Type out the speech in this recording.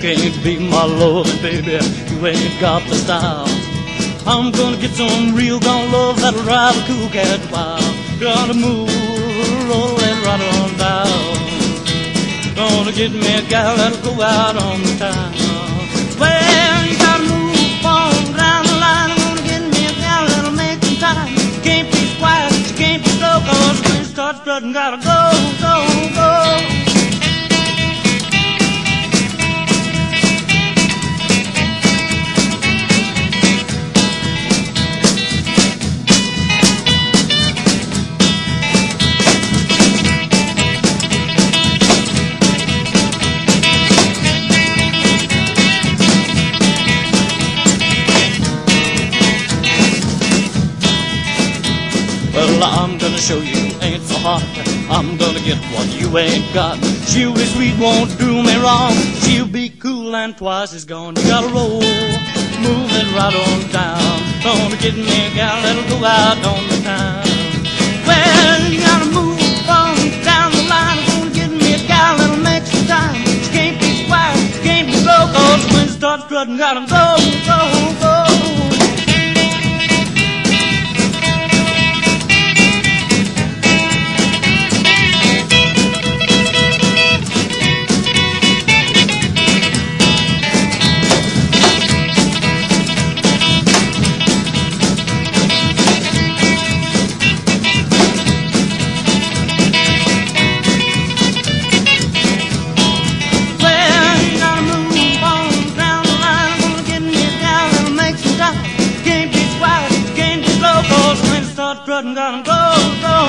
can't be my loving, baby. You ain't got the style. I'm gonna get some real gone love that'll drive a cool cat wild. Gonna move, roll and right on down. Gonna get me a gal that'll go out on the town. Well, you gotta move on down the line. I'm gonna get me a gal that'll make some time. She can't be quiet, she can't be slow, 'cause when she starts strutting, gotta go, go, go. Well, I'm gonna show you ain't so hard. I'm gonna get what you ain't got. She'll be sweet, won't do me wrong. She'll be cool and twice as gone. You gotta roll, move it right on down. Gonna get me a gal that'll go out on the town. Well, you gotta move on down the line. Gonna get me a gal that'll make some time. She can't be quiet, she can't be slow, 'cause when she starts strutting, gotta go, go, go. Strutting, gonna go, go.